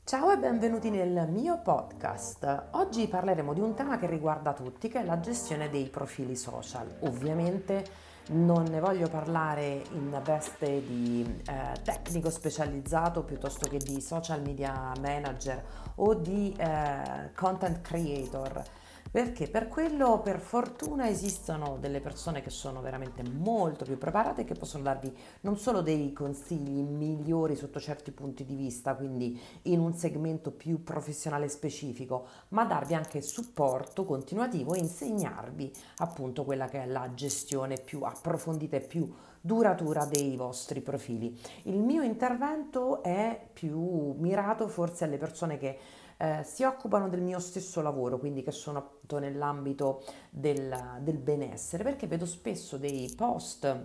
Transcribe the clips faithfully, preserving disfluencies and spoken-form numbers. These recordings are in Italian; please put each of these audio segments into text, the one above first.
Ciao e benvenuti nel mio podcast. Oggi parleremo di un tema che riguarda tutti, che è la gestione dei profili social. Ovviamente non ne voglio parlare in veste di eh, tecnico specializzato piuttosto che di social media manager o di eh, content creator. Perché per quello, per fortuna, esistono delle persone che sono veramente molto più preparate e che possono darvi non solo dei consigli migliori sotto certi punti di vista, quindi in un segmento più professionale specifico, ma darvi anche supporto continuativo e insegnarvi appunto quella che è la gestione più approfondita e più duratura dei vostri profili. Il mio intervento è più mirato forse alle persone che eh, si occupano del mio stesso lavoro, quindi che sono appunto nell'ambito del, del benessere, perché vedo spesso dei post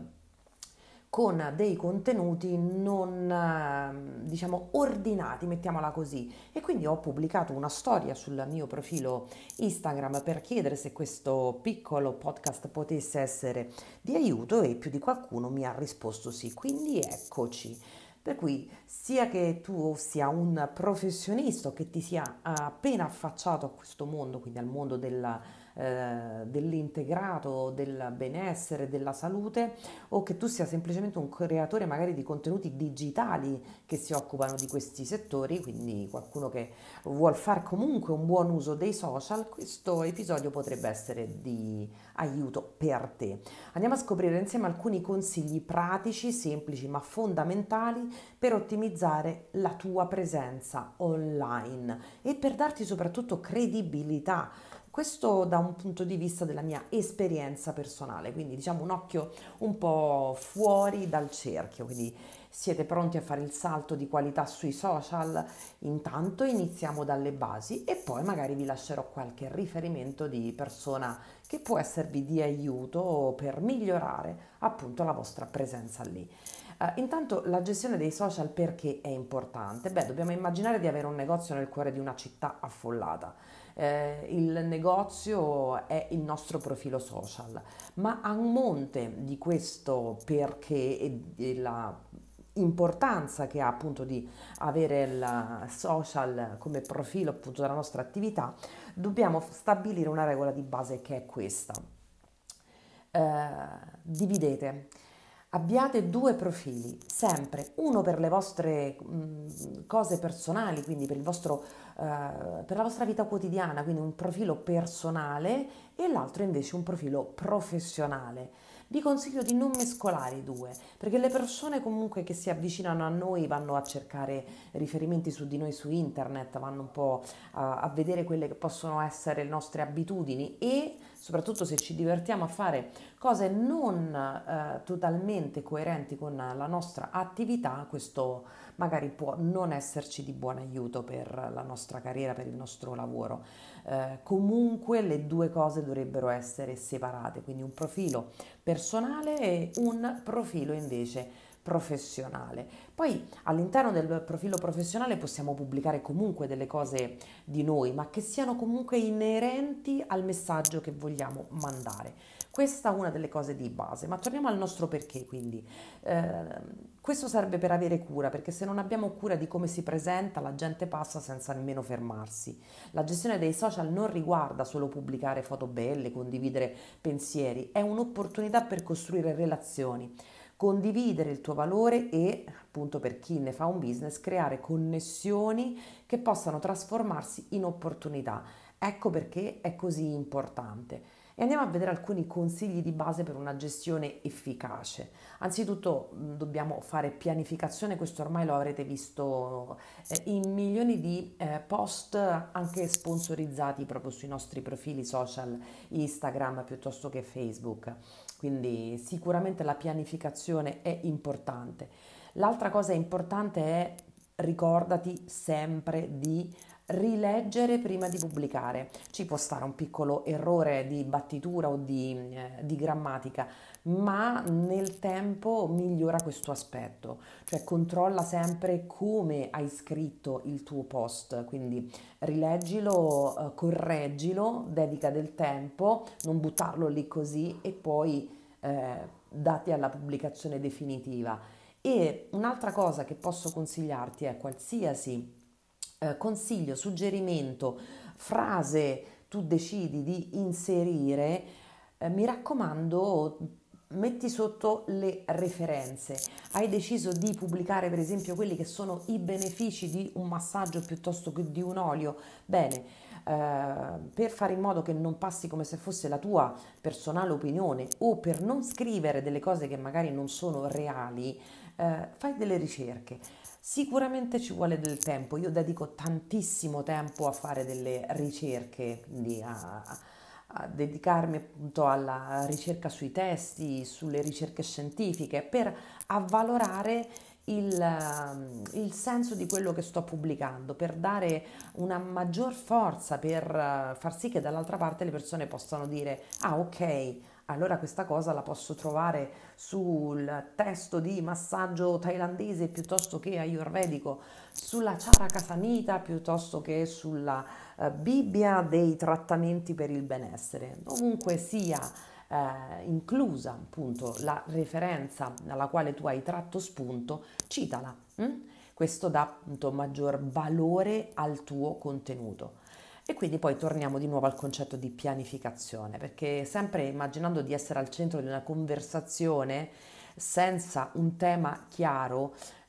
con dei contenuti non, eh, diciamo, ordinati, mettiamola così. E quindi ho pubblicato una storia sul mio profilo Instagram per chiedere se questo piccolo podcast potesse essere di aiuto e più di qualcuno mi ha risposto sì. Quindi eccoci. Per cui sia che tu sia un professionista o che ti sia appena affacciato a questo mondo, quindi al mondo della, eh, dell'integrato, del benessere, della salute, o che tu sia semplicemente un creatore magari di contenuti digitali che si occupano di questi settori, quindi qualcuno che vuol fare comunque un buon uso dei social, questo episodio potrebbe essere di aiuto per te. Andiamo a scoprire insieme alcuni consigli pratici, semplici ma fondamentali per ottimizzare la tua presenza online e per darti soprattutto credibilità. Questo da un punto di vista della mia esperienza personale, quindi diciamo un occhio un po' fuori dal cerchio, quindi siete pronti a fare il salto di qualità sui social? Intanto iniziamo dalle basi e poi magari vi lascerò qualche riferimento di persona che può esservi di aiuto per migliorare appunto la vostra presenza lì. Uh, intanto la gestione dei social perché è importante? Beh, dobbiamo immaginare di avere un negozio nel cuore di una città affollata. Eh, il negozio è il nostro profilo social, ma a monte di questo perché e, e la importanza che ha appunto di avere il social come profilo appunto della nostra attività, dobbiamo stabilire una regola di base che è questa. Eh, dividete. Abbiate due profili, sempre uno per le vostre mh, cose personali, quindi per, il vostro, eh, per la vostra vita quotidiana, quindi un profilo personale e l'altro invece un profilo professionale. Vi consiglio di non mescolare i due, perché le persone comunque che si avvicinano a noi vanno a cercare riferimenti su di noi su internet, vanno un po' a, a vedere quelle che possono essere le nostre abitudini e soprattutto se ci divertiamo a fare cose non eh, totalmente coerenti con la nostra attività, questo magari può non esserci di buon aiuto per la nostra carriera, per il nostro lavoro. Eh, comunque le due cose dovrebbero essere separate, quindi un profilo personale e un profilo invece professionale. Poi all'interno del profilo professionale possiamo pubblicare comunque delle cose di noi, ma che siano comunque inerenti al messaggio che vogliamo mandare. Questa è una delle cose di base, ma torniamo al nostro perché, quindi eh, questo serve per avere cura, perché se non abbiamo cura di come si presenta, la gente passa senza nemmeno fermarsi. La gestione dei social non riguarda solo pubblicare foto belle, condividere pensieri, è un'opportunità per costruire relazioni, condividere il tuo valore e, appunto per chi ne fa un business, creare connessioni che possano trasformarsi in opportunità. Ecco perché è così importante. E andiamo a vedere alcuni consigli di base per una gestione efficace. Anzitutto mh, dobbiamo fare pianificazione, questo ormai lo avrete visto eh, in milioni di eh, post anche sponsorizzati proprio sui nostri profili social Instagram piuttosto che Facebook. Quindi sicuramente la pianificazione è importante. L'altra cosa importante è ricordati sempre di rileggere prima di pubblicare. Ci può stare un piccolo errore di battitura o di, eh, di grammatica, ma nel tempo migliora questo aspetto, cioè controlla sempre come hai scritto il tuo post, quindi rileggilo, eh, correggilo, dedica del tempo, non buttarlo lì così e poi eh, dati alla pubblicazione definitiva. E un'altra cosa che posso consigliarti è qualsiasi eh, consiglio, suggerimento, frase tu decidi di inserire, eh, mi raccomando, metti sotto le referenze. Hai deciso di pubblicare per esempio quelli che sono i benefici di un massaggio piuttosto che di un olio? Bene, eh, per fare in modo che non passi come se fosse la tua personale opinione o per non scrivere delle cose che magari non sono reali, eh, fai delle ricerche. Sicuramente ci vuole del tempo, io dedico tantissimo tempo a fare delle ricerche, quindi a, a dedicarmi appunto alla ricerca sui testi, sulle ricerche scientifiche, per avvalorare il, ehm, il senso di quello che sto pubblicando, per dare una maggior forza, per eh, far sì che dall'altra parte le persone possano dire, ah ok, allora questa cosa la posso trovare sul testo di massaggio thailandese piuttosto che ayurvedico, sulla Charaka Samhita piuttosto che sulla eh, Bibbia dei trattamenti per il benessere. Ovunque sia eh, inclusa appunto la referenza alla quale tu hai tratto spunto, citala. hm? Questo dà appunto maggior valore al tuo contenuto. E quindi poi torniamo di nuovo al concetto di pianificazione, perché sempre immaginando di essere al centro di una conversazione senza un tema chiaro,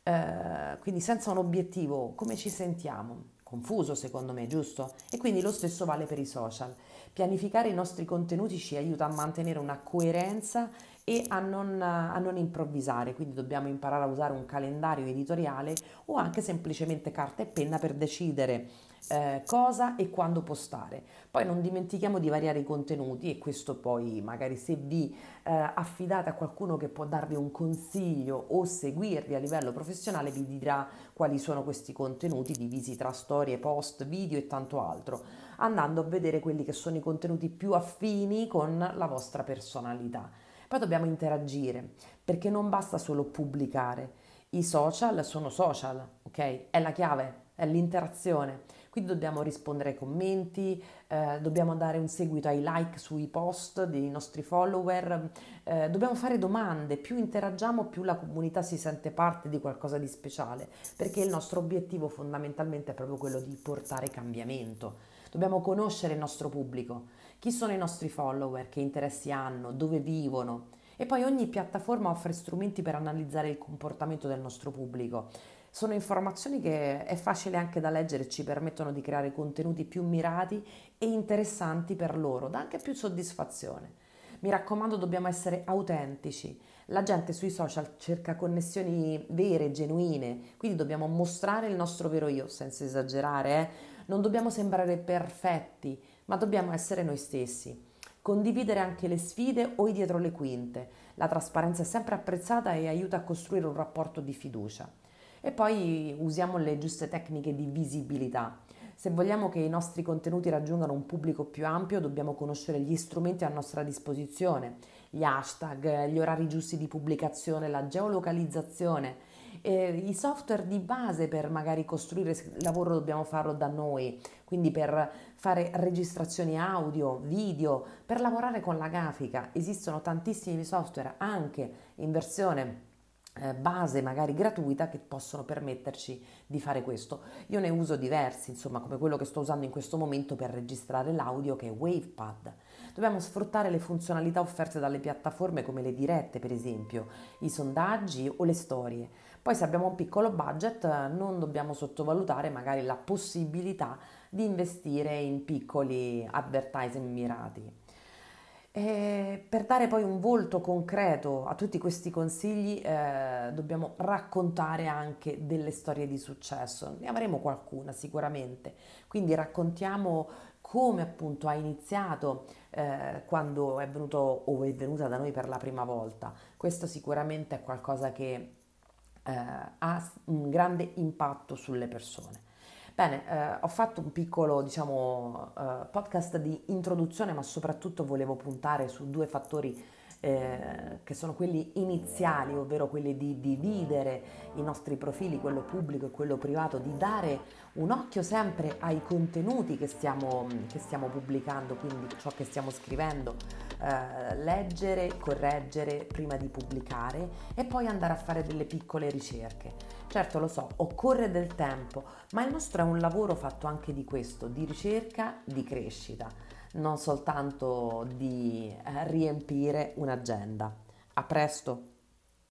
eh, quindi senza un obiettivo, come ci sentiamo? Confuso secondo me, giusto? E quindi lo stesso vale per i social. Pianificare i nostri contenuti ci aiuta a mantenere una coerenza e a non, a non improvvisare, quindi dobbiamo imparare a usare un calendario editoriale o anche semplicemente carta e penna per decidere eh, cosa e quando postare. Poi non dimentichiamo di variare i contenuti e questo poi magari se vi eh, affidate a qualcuno che può darvi un consiglio o seguirvi a livello professionale vi dirà quali sono questi contenuti divisi tra storie, post, video e tanto altro, andando a vedere quelli che sono i contenuti più affini con la vostra personalità. Poi dobbiamo interagire perché non basta solo pubblicare. I social sono social, ok? È la chiave, è l'interazione. Quindi dobbiamo rispondere ai commenti, eh, dobbiamo dare un seguito ai like sui post dei nostri follower, eh, dobbiamo fare domande, più interagiamo più la comunità si sente parte di qualcosa di speciale, perché il nostro obiettivo fondamentalmente è proprio quello di portare cambiamento. Dobbiamo conoscere il nostro pubblico, chi sono i nostri follower, che interessi hanno, dove vivono. E poi ogni piattaforma offre strumenti per analizzare il comportamento del nostro pubblico. Sono informazioni che è facile anche da leggere e ci permettono di creare contenuti più mirati e interessanti per loro, dà anche più soddisfazione. Mi raccomando, dobbiamo essere autentici. La gente sui social cerca connessioni vere, genuine, quindi dobbiamo mostrare il nostro vero io, senza esagerare, eh? Non dobbiamo sembrare perfetti, ma dobbiamo essere noi stessi. Condividere anche le sfide o i dietro le quinte. La trasparenza è sempre apprezzata e aiuta a costruire un rapporto di fiducia. E poi usiamo le giuste tecniche di visibilità. Se vogliamo che i nostri contenuti raggiungano un pubblico più ampio, dobbiamo conoscere gli strumenti a nostra disposizione, gli hashtag, gli orari giusti di pubblicazione, la geolocalizzazione, eh, i software di base per magari costruire il lavoro dobbiamo farlo da noi, quindi per fare registrazioni audio, video, per lavorare con la grafica. Esistono tantissimi software anche in versione eh, base magari gratuita che possono permetterci di fare questo. Io ne uso diversi, insomma, come quello che sto usando in questo momento per registrare l'audio che è WavePad. Dobbiamo sfruttare le funzionalità offerte dalle piattaforme come le dirette, per esempio, i sondaggi o le storie. Poi se abbiamo un piccolo budget non dobbiamo sottovalutare magari la possibilità di investire in piccoli advertising mirati. E per dare poi un volto concreto a tutti questi consigli eh, dobbiamo raccontare anche delle storie di successo, ne avremo qualcuna sicuramente, quindi raccontiamo come appunto ha iniziato eh, quando è venuto o è venuta da noi per la prima volta. Questo sicuramente è qualcosa che eh, ha un grande impatto sulle persone. Bene, eh, ho fatto un piccolo, diciamo, eh, podcast di introduzione, ma soprattutto volevo puntare su due fattori eh, che sono quelli iniziali, ovvero quelli di dividere i nostri profili, quello pubblico e quello privato, di dare un occhio sempre ai contenuti che stiamo, che stiamo pubblicando, quindi ciò che stiamo scrivendo, eh, leggere, correggere prima di pubblicare e poi andare a fare delle piccole ricerche. Certo, lo so, occorre del tempo, ma il nostro è un lavoro fatto anche di questo, di ricerca, di crescita, non soltanto di eh, riempire un'agenda. A presto!